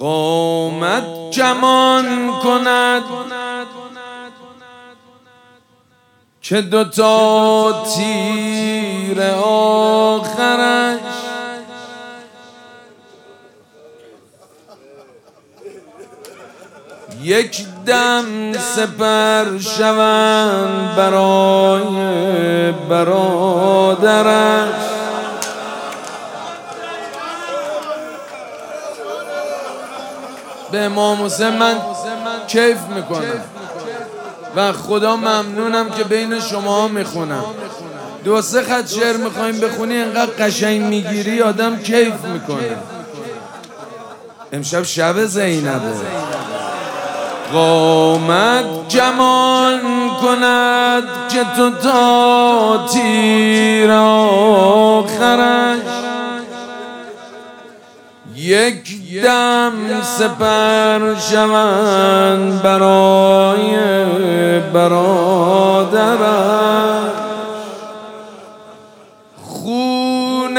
قامت کمان کند که دوتا تیر آخرش یک دم سپر شوند برای برادرش. به امام حسین من کیف میکنم و خدا ممنونم که بین شما میخونم. دو سه خط شعر میخوایم بخونی انقدر قشنگ میگیری آدم کیف میکنه. امشب شب زینبه. قامت کمان کند که تو تا تیر آخرش یک دم سپر شوند برای برادرش. خون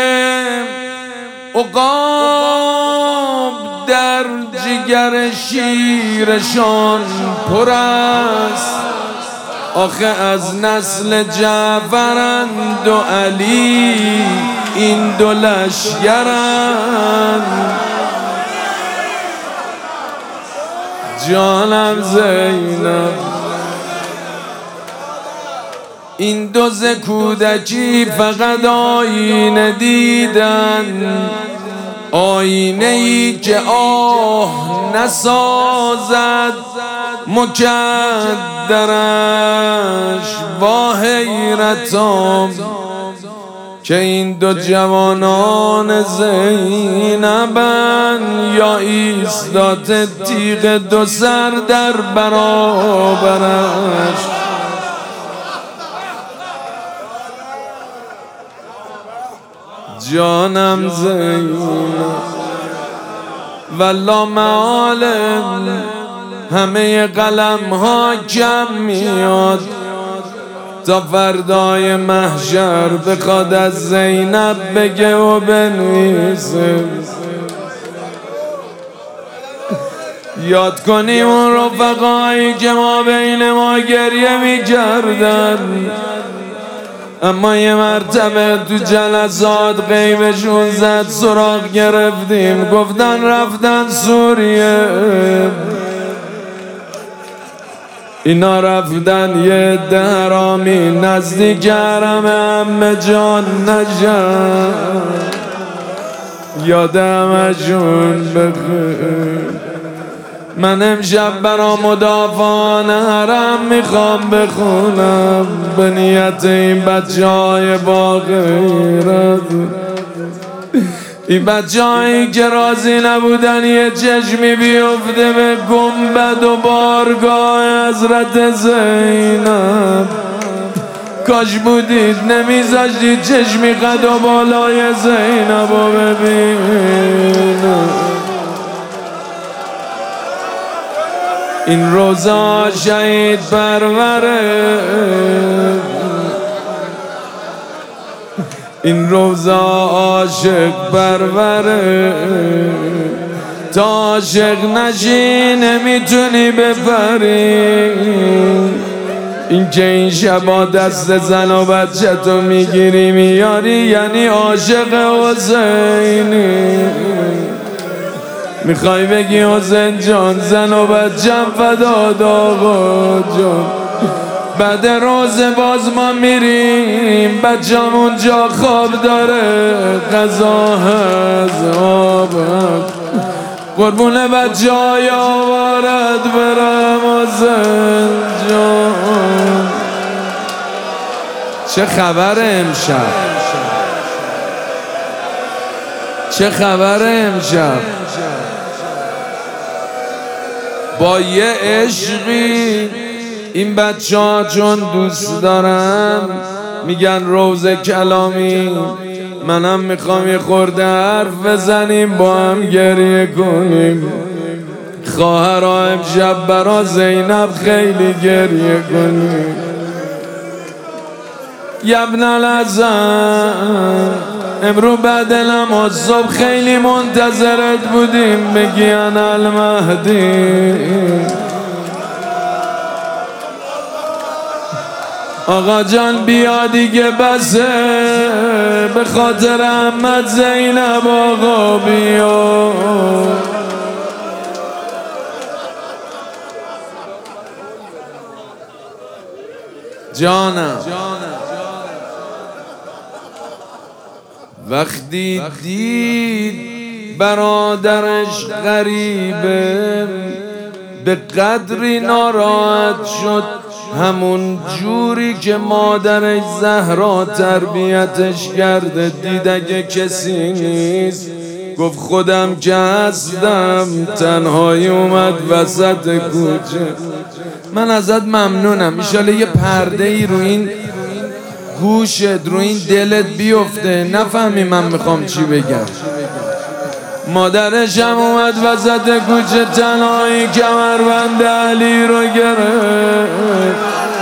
عقاب در جگر شیرشان پر است. آخه از نسل جعفرند و علی این دو لشگرند. جانم زینب این دو ز کودکی فقط آینه دیدن، آینه ای که آه نسازد مکدرش. با حیرتم که این دو جوانان زینبن یا ایستاده تیغ دو سر در برابرش. جانم زینب والله معالم همه قلم ها کم میاد تا فردای محشر بخواد از زینب بگه و بنویسه. یاد کنیم اون رفقایی که ما بین ما گریه میکردن اما یه مرتبه تو جلسات غیبشون زد سراغ گرفتیم گفتن رفتن سوریه. اینا رفتن یه درامی نزدیک حرم عمه جان نشن. یادم ازشون بخیر. من امشب برا مدافعان حرم میخوام بخونم به نیت این بچه های با غیرت. این بچه هایی که راضی نبودن یه چشمی بیفته به گنبد و بارگاه حضرت زینب. کاش بودید نمیذاشتید چشمی قد و بالای زینب رو ببینم. این روزا شهید پروره، این روزا عاشق پروره. تا عاشق نشی نمیتونی بپری. این که این شبا دست زن و بچه تو میگیری میاری یعنی عاشق حسینی. میخوای بگی حسین جان زن و بچم فداد آقا جان. بعد روز باز ما میریم بچم اونجا خواب داره غذا هست آب قربون بچه های آوارد برم حسین جان. چه خبر امشب؟ چه خبر امشب؟ با یه عشقی این بچه ها چون دوست دارن میگن روز کلامی منم میخوام یه خورده حرف بزنیم با هم گریه کنیم. خواهرها امشب برا زینب خیلی گریه کنیم. یبن الحسن امرو بعد نماز صبح خیلی منتظرت بودیم بگی انا المهدی. آقا جان بیا دیگه بسه، به خاطر احمد زینب آقا بیا. جانم وقتی دید برادرش غریبه به قدری ناراحت شد، همون جوری که مادرش زهرا تربیتش کرده. دید اگه کسی نیست گفت خودم که هستم، تنهایی اومد وسط کوچه. من ازت ممنونم، ایشالا یه پرده ای رو این گوشت رو این دلت بیفته نفهمی من میخوام چی بگم. مادرش هم اومد وسط کوچه تنهایی کمربند علی رو گرفت.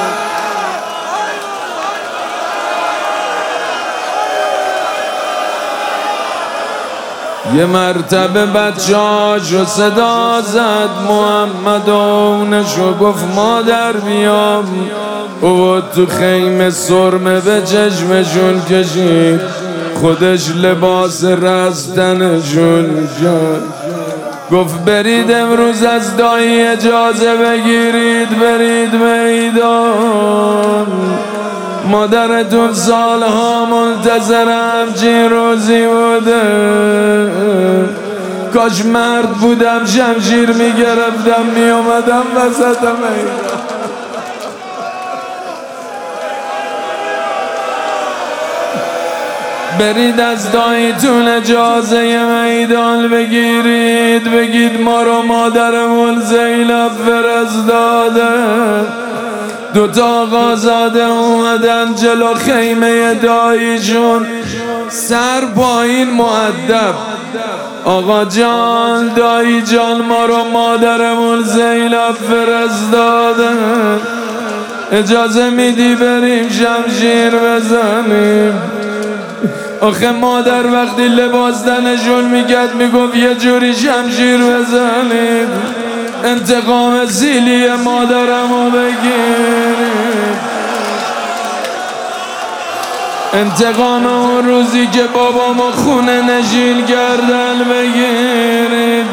یه مرتبه بچه‌هاشو صدا زد، محمد اونشو گفت مادر بیام. او تو خیمه سرمه به چشمشون کشید، خودش لباس رستنشون کرد. گفت برید امروز از دایی اجازه بگیرید برید میدان، مادرتون سالها منتظر همچین روزی بوده. کاش مرد بودم شمشیر میگرفتم میومدم وسط میدان. برید از داییتون اجازه میدان بگیرید، بگید ما رو مادرمون زینب فرستاده. دوتا آقازاده اومدن جلو خیمه داییشون، سر پایین مؤدب. آقا جان دایی جان ما رو مادرمون زینب فرستاده، اجازه میدی بریم شمشیر بزنیم؟ آخه مادر وقتی لباس تنشون میکرد میگفت یه جوری شمشیر بزنید انتقام زیلی مادرمو بگیرید، انتقام اون روزی که بابامو خونه نشین کردن بگیرید.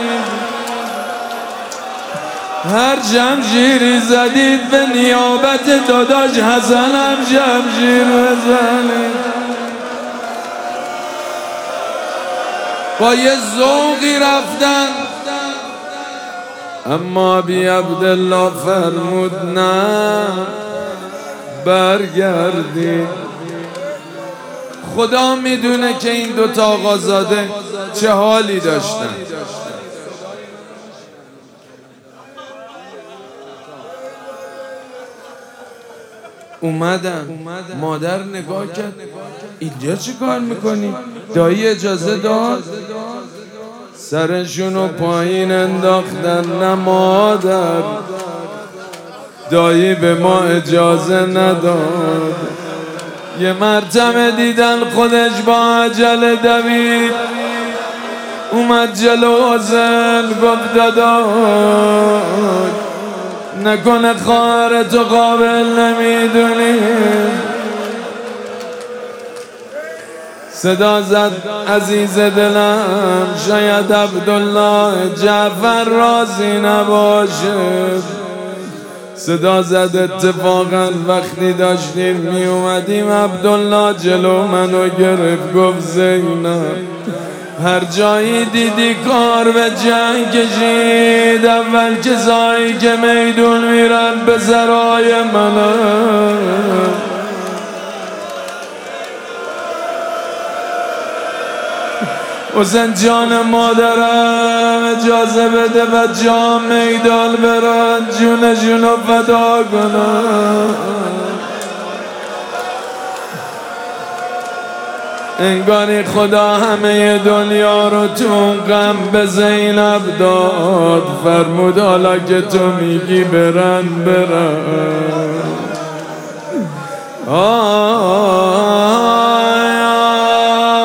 هر شمشیری زدید به نیابت داداش حسنم شمشیر بزنید. با یه ذوقی رفتن، اما بی عبدالله فرمود نه برگردید. خدا میدونه که این دوتا آقازاده چه حالی داشتن. اومدن مادر نگاه کرد، اینجا چی کار میکنی؟ دایی اجازه داد؟ سرشونو پایین انداختن. نه مادر، دایی به ما اجازه نداد. یه مرتبه دیدن خودش با عجله دوید، اومد جلو حسین گفت داداش نکنه خواهرتو قابل نمیدونی. صدا زد عزیز دلم شاید عبدالله جعفر راضی نباشه. صدا زد اتفاقا وقتی داشتیم می اومدیم عبدالله جلو منو گرفت گفت زینب هر جایی دیدی کار به جنگ کشید، اول کسایی که میدون میرن به سرای منم. حسین جان مادرم اجازه بده بچه ها میدان برن جونشونو فدا کنن. انگاری خدا همه دنیا رو تو غم به زینب داد، فرمود حالا که تو میگی برن برن.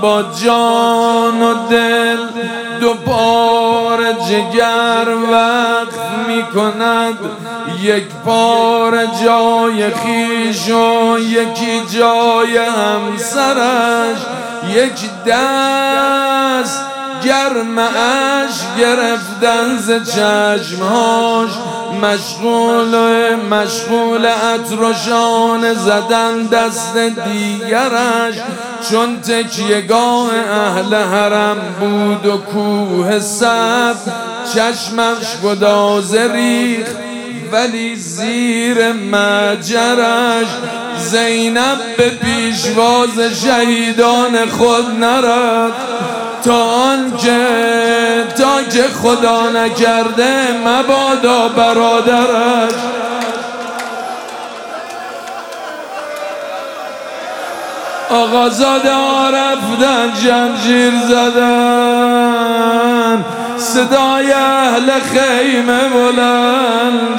با جان و دل دو پار جگر وقف می کند، یک پار جای خیش و یکی جای همسرش، یک دست گرمش گرفتن ز چشمهاش، مشغول عطرشان زدن دست دیگرش، چون تکیهگاه اهل حرم بود و کوه صف، چشمش گدازه ریخت ولی زیر مجرش، زینب به پیشواز شهیدان خود نرفت، تا که خدا نکرده مبادا برادرش. آقازاده ها رفتن جنجیر زدن، صدای اهل خیمه بلند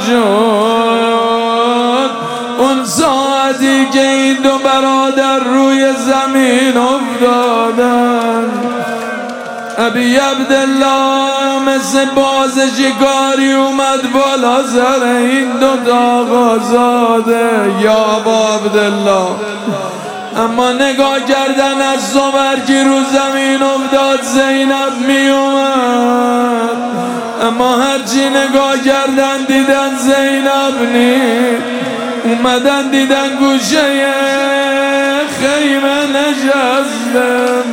شد، اون ساعتی که این دو برادر روی زمین افتادن، ابی عبدالله مثل باز شکاری اومد بالا سر این دو تا آقازاده، یا ابا عبدالله. اما نگاه کردن از صبر که رو زمین افتاد زینب می اومد، اما هرچی نگاه کردن دیدن زینب نیست، اومدن دیدن گوشه خیمه نشستن،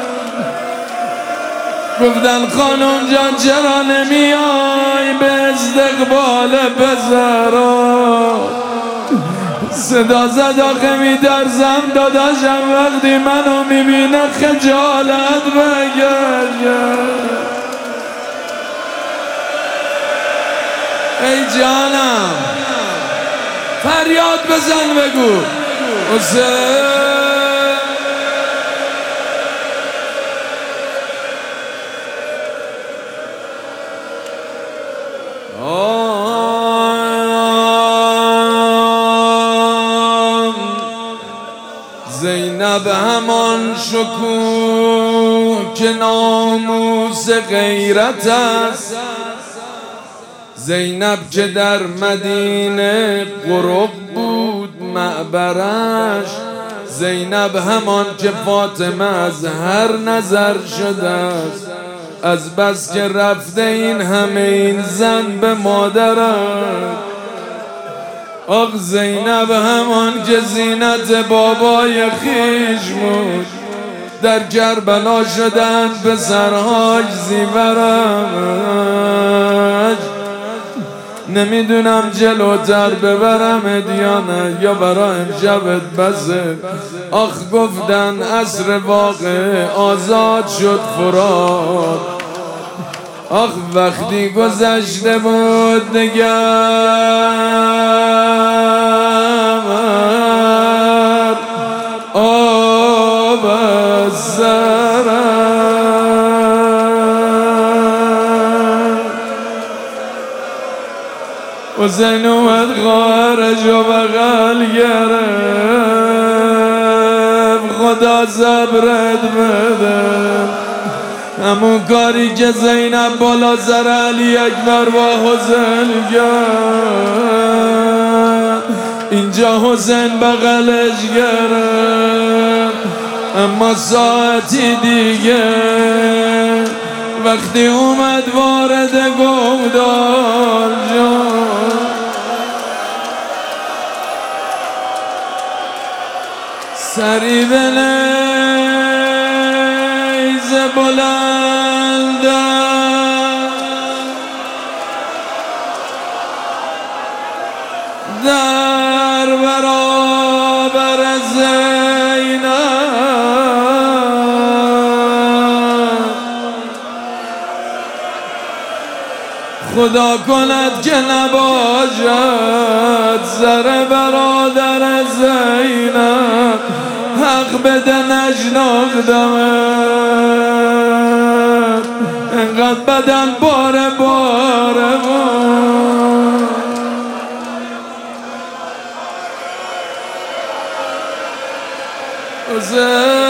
گفتن خانم جان چرا نمیای به استقبال پسرا؟ صدا زد آخه میترسم داداشم وقتی منو میبینه خجالت بکشه. ای جانم فریاد بزن بگو حسین. زینب همان شکوه که ناموس غیرت است، زینب که در مدینه قرب بود معبرش، زینب همان که فاطمه از هر نظر شده است، از بس که رفته این همه این زن به مادرش. آخ زینب همان که زینت بابای خیش بود، در کربلا شدن پسرهاش زیورش، نمیدونم جلوتر ببرمت یا نه یا برا امشبت بسه. آخ گفتن عصر واقع آزاد شد فرات، آخ وقتی گذشته بود نگر آب از سرم، حسین اومد خواهرش و بغل گرفت، خدا صبرت بده. همون کاری که زینب بالا سر علی اکبر با حسین کرد، اینجا حسین بغلش گرفت. اما ساعتی دیگه وقتی اومد وارد گودال شد، سری به نیز بلند در برابر زینب، خدا کند که نباشد سر برادر زینب، حق بده نشناختمت، انقدر بدن باره باره بود.